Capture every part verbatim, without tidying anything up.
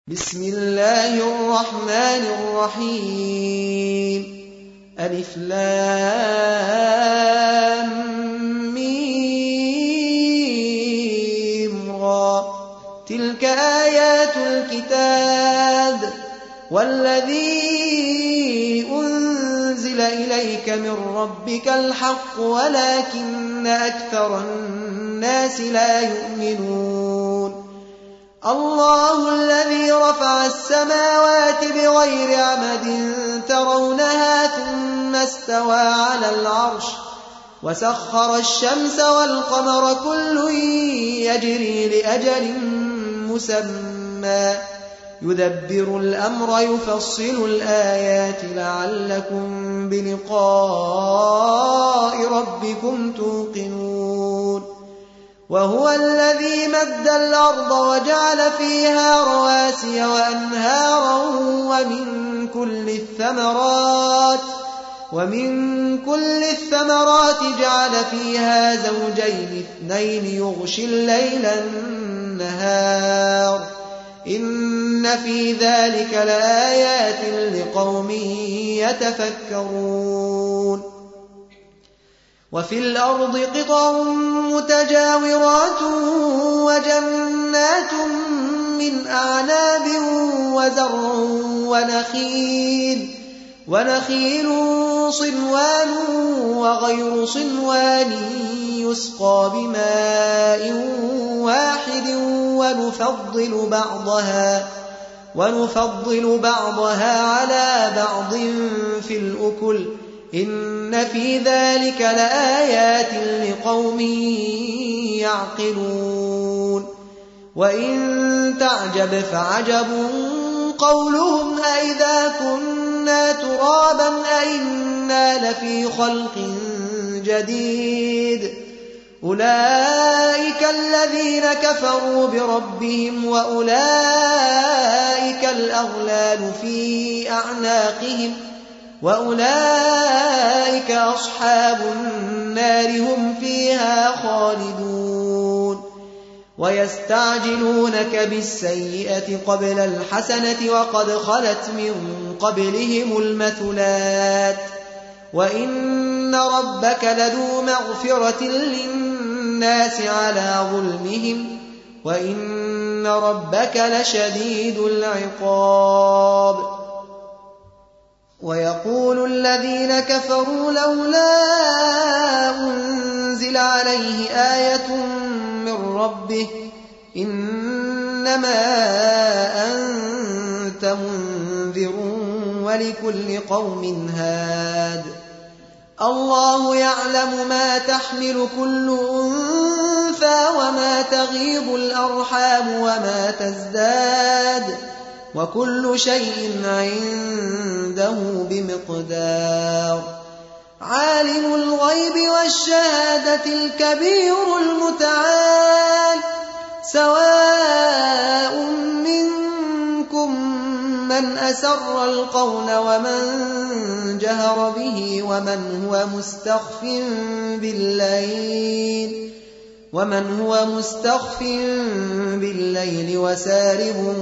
بسم الله الرحمن الرحيم ألف لام ميم را تلك آيات الكتاب والذي أنزل إليك من ربك الحق ولكن أكثر الناس لا يؤمنون الله الذي رفع السماوات بغير عمد ترونها ثم استوى على العرش وسخر الشمس والقمر كل يجري لأجل مسمى يدبر الأمر يفصل الآيات لعلكم بلقاء ربكم توقنون وهو الذي مد الأرض وجعل فيها رواسي وأنهارا ومن كل الثمرات ومن كل الثمرات جعل فيها زوجين اثنين يغشي الليل النهار إن في ذلك لآيات لقوم يتفكرون وفي الأرض قطع متجاورات وجنات من أعناب وزرع ونخيل ونخيل صنوان وغير صنوان يسقى بماء واحد ونفضل بعضها ونفضل بعضها على بعض في الأكل إن في ذلك لآيات لقوم يعقلون وإن تعجب فعجب قولهم أئذا كنا ترابا أئنا لفي خلق جديد أولئك الذين كفروا بربهم وأولئك الأغلال في أعناقهم وأولئك أصحاب النار هم فيها خالدون ويستعجلونك بالسيئة قبل الحسنة وقد خلت من قبلهم المثلات وإن ربك لذو مغفرة للناس على ظلمهم وإن ربك لشديد العقاب ويقول الذين كفروا لولا أنزل عليه آية من ربه إنما أنت منذر ولكل قوم هاد الله يعلم ما تحمل كل أنثى وما تغيض الأرحام وما تزداد وكل شيء عنده بمقدار عالم الغيب والشهادة الكبير المتعال سواء منكم من أسر القول ومن جهر به ومن هو مستخف بالليل ومن هو مستخف بالليل وسارب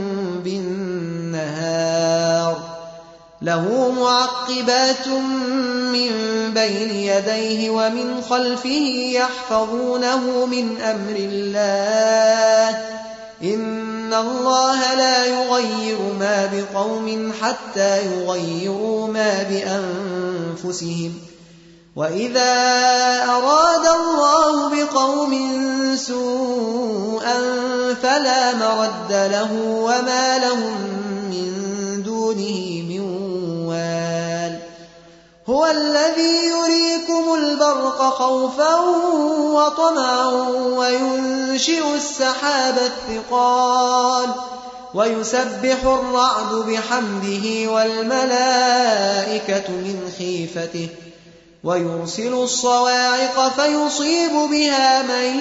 بالنهار له معقبات من بين يديه ومن خلفه يحفظونه من أمر الله إن الله لا يغير ما بقوم حتى يغيروا ما بأنفسهم وإذا أراد الله بقوم سوءا فلا مرد له وما لهم من دونه من وال هو الذي يريكم البرق خوفا وطمعا وينشئ السحاب الثقال ويسبح الرعد بحمده والملائكة من خيفته ويرسل الصواعق فيصيب بها من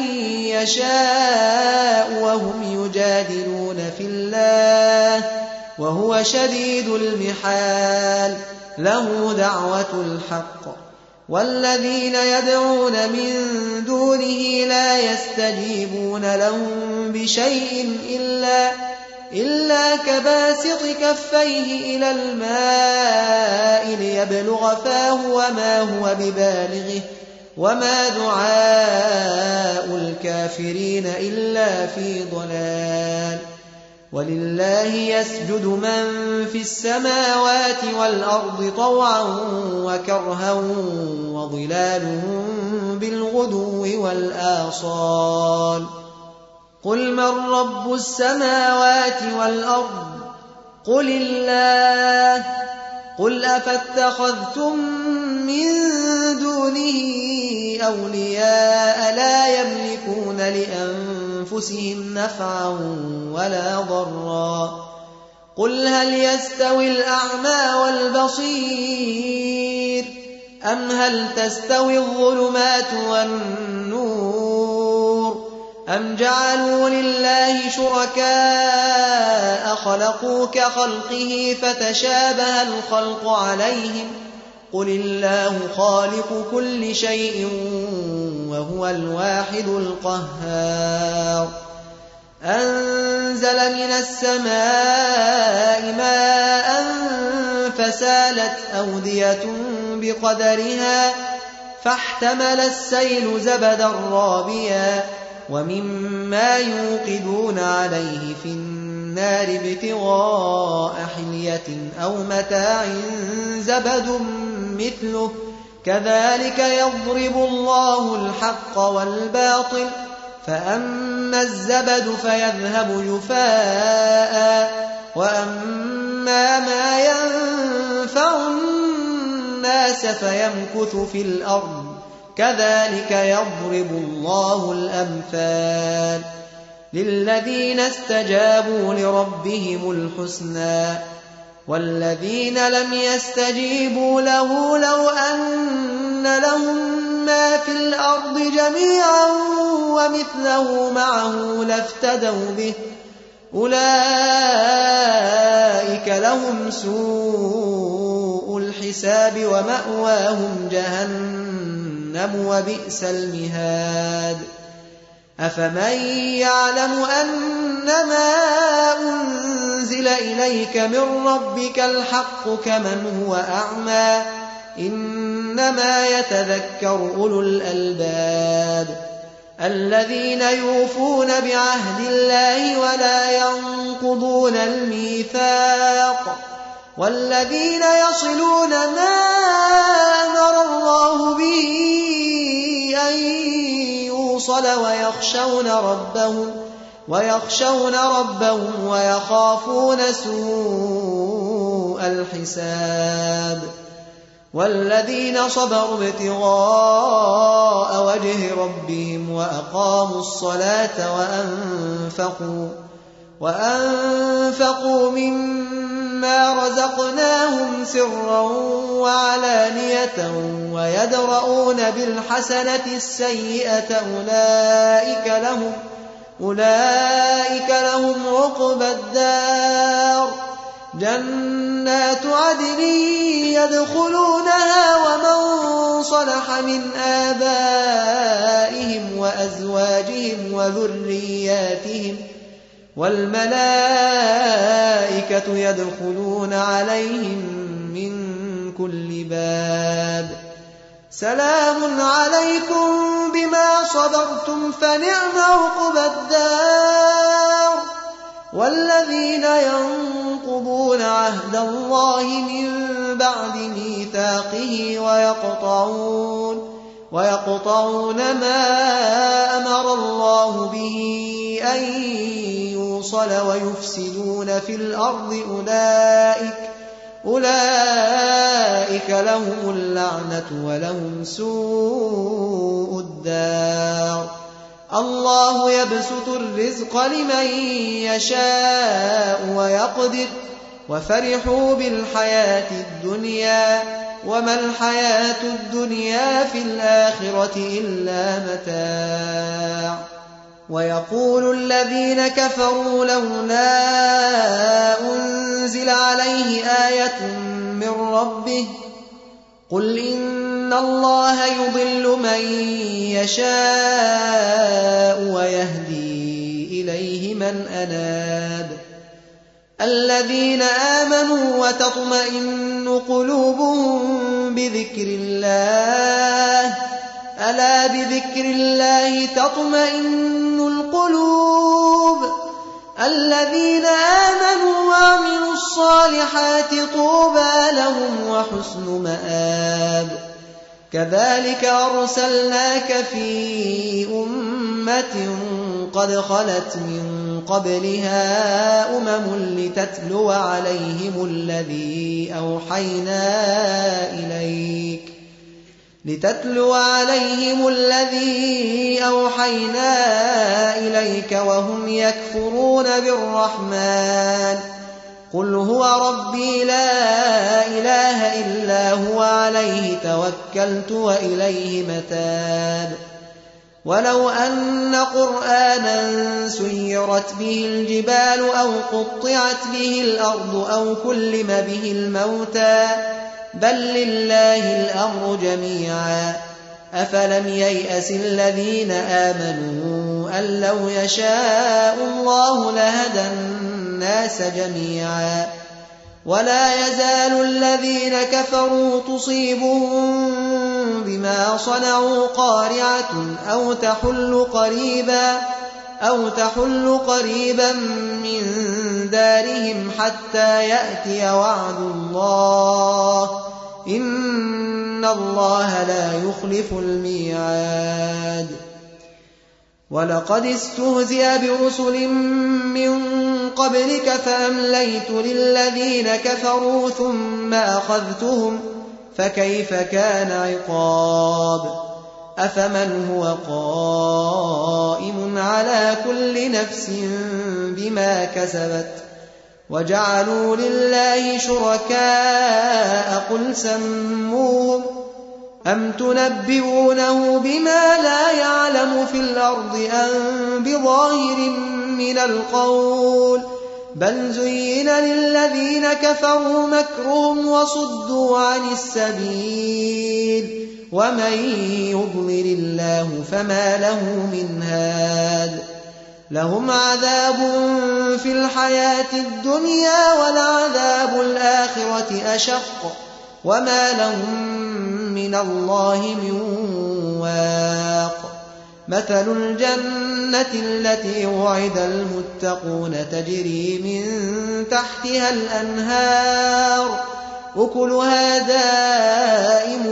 يشاء وهم يجادلون في الله وهو شديد المحال له دعوة الحق والذين يدعون من دونه لا يستجيبون لهم بشيء إلا إلا كباسط كفيه إلى الماء ليبلغ فاه وما هو ببالغه وما دعاء الكافرين إلا في ضلال ولله يسجد من في السماوات والأرض طوعا وكرها وظلالهم بالغدو والآصال قل من رب السماوات والأرض قل الله قل أفاتخذتم من دونه أولياء لا يملكون لأنفسهم نفعا ولا ضرا قل هل يستوي الأعمى والبصير أم هل تستوي الظلمات والنور أم جعلوا لله شركاء خلقوا كخلقه فتشابه الخلق عليهم قل الله خالق كل شيء وهو الواحد القهار أنزل من السماء ماء فسالت أودية بقدرها فاحتمل السيل زبدا رابيا ومما يوقدون عليه في النار ابتغاء حلية أو متاع زبد مثله كذلك يضرب الله الحق والباطل فأما الزبد فيذهب جفاء وأما ما ينفع الناس فيمكث في الأرض كذلك يضرب الله الأمثال للذين استجابوا لربهم الحسنى والذين لم يستجيبوا له لو أن لهم ما في الأرض جميعا ومثله معه لافتدوا به أولئك لهم سوء الحساب ومأواهم جهنم وبئس المهاد أفمن يعلم أنما أنزل إليك من ربك الحق كمن هو أعمى إنما يتذكر أولو الألباب الذين يوفون بعهد الله ولا ينقضون الميثاق والذين يصلون ما أمر الله به أن يوصل ويخشون ربهم ويخشون ربهم ويخافون سوء الحساب والذين صبروا ابتغاء وجه ربهم وأقاموا الصلاة وأنفقوا وأنفقوا مما رزقناهم سرا وعلانية ويدرؤون بالحسنة السيئة أولئك لهم أولئك لهم عقبى الدار جنات عدن يدخلونها ومن صلح من آبائهم وأزواجهم وذرياتهم والملائكة يدخلون عليهم من كل باب سلام عليكم بما صبرتم فنعم عقبى الدار والذين ينقضون عهد الله من بعد ميثاقه ويقطعون ويقطعون ما أمر الله به أن يوصل ويفسدون في الأرض أولئك أولئك لهم اللعنة ولهم سوء الدار الله يبسط الرزق لمن يشاء ويقدر وفرحوا بالحياة الدنيا وما الحياة الدنيا في الآخرة إلا متاع ويقول الذين كفروا لولا أنزل عليه آية من ربه قل إن الله يضل من يشاء ويهدي إليه من أناب الذين آمنوا وتطمئن قلوبهم بذكر الله ألا بذكر الله تطمئن القلوب الذين آمنوا وعملوا الصالحات طوبى لهم وحسن مآب كذلك أرسلناك في أمة قد خلت من قبلها أمم لتتلو عليهم الذي أوحينا إليك لتتلو عليهم الذي أوحينا إليك وهم يكفرون بالرحمن قل هو ربي لا إله إلا هو عليه توكلت وإليه متاب ولو أن قرآنا سيرت به الجبال أو قطعت به الأرض أو كلم به الموتى بل لله الأمر جميعا أفلم ييأس الذين آمنوا أن لو يشاء الله لهدى الناس جميعا ولا يزال الذين كفروا تصيبهم بما صنعوا قارعة أو تحل قريبا أو تحل قريبا من دارهم حتى يأتي وعد الله إن الله لا يخلف الميعاد ولقد استهزئ برسل من قبلك فأمليت للذين كفروا ثم أخذتهم فكيف كان عقاب أفمن هو قائم على كل نفس بما كسبت وجعلوا لله شركاء قل سموهم أم تنبئونه بما لا يعلم في الأرض أم بظاهر من القول بل زين للذين كفروا مكرهم وصدوا عن السبيل ومن يضلل الله فما له من هاد لهم عذاب في الحياة الدنيا ولعذاب الآخرة أشق وما لهم من الله من واق مثل الجنة التي وعد المتقون تجري من تحتها الأنهار أكلها دائم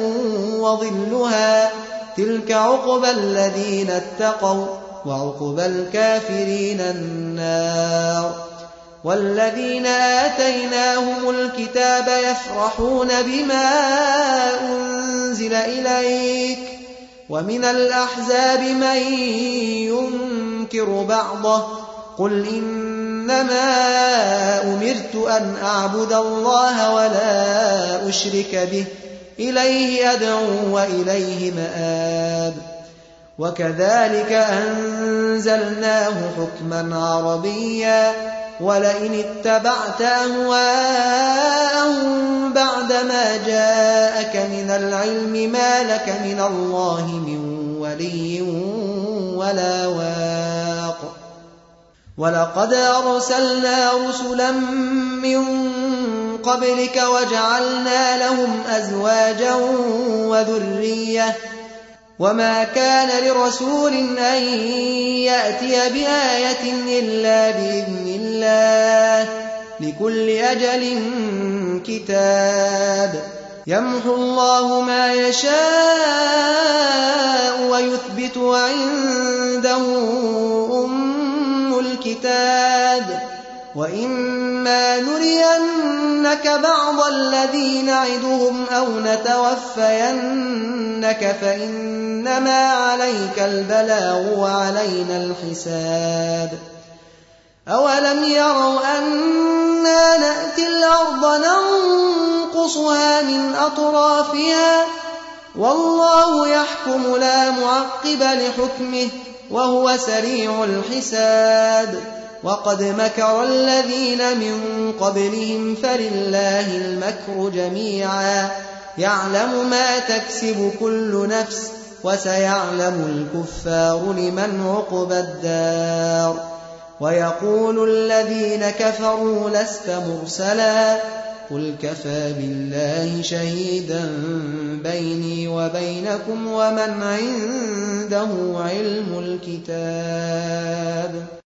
وظلها تلك عقبى الذين اتقوا وعقبى الكافرين النار والذين آتيناهم الكتاب يفرحون بما أنزل إليك ومن الأحزاب من ينكر بعضه قل إنما أمرت أن أعبد الله ولا أشرك به إليه أدعو وإليه مآب وكذلك أنزلناه حكما عربيا ولئن اتبعت أهواءهم بعدما جاءك من العلم ما لك من الله من ولي ولا واق ولقد أرسلنا رسلا من قبلك وجعلنا لهم أزواجا وذرية وما كان لرسول أن يأتي بآية إلا بإذن الله لكل أجل كتاب يمحو الله ما يشاء ويثبت وعنده أم الكتاب وإما نرينك بعض الذي نعدهم أو نتوفينك فإنما عليك البلاغ وعلينا الحساب أولم يروا أنا نأتي الأرض ننقصها من أطرافها والله يحكم لا معقب لحكمه وهو سريع الحساب وقد مكر الذين من قبلهم فلله المكر جميعا يعلم ما تكسب كل نفس وسيعلم الكفار لمن عقبى الدار ويقول الذين كفروا لست مرسلا قل كفى بالله شهيدا بيني وبينكم ومن عنده علم الكتاب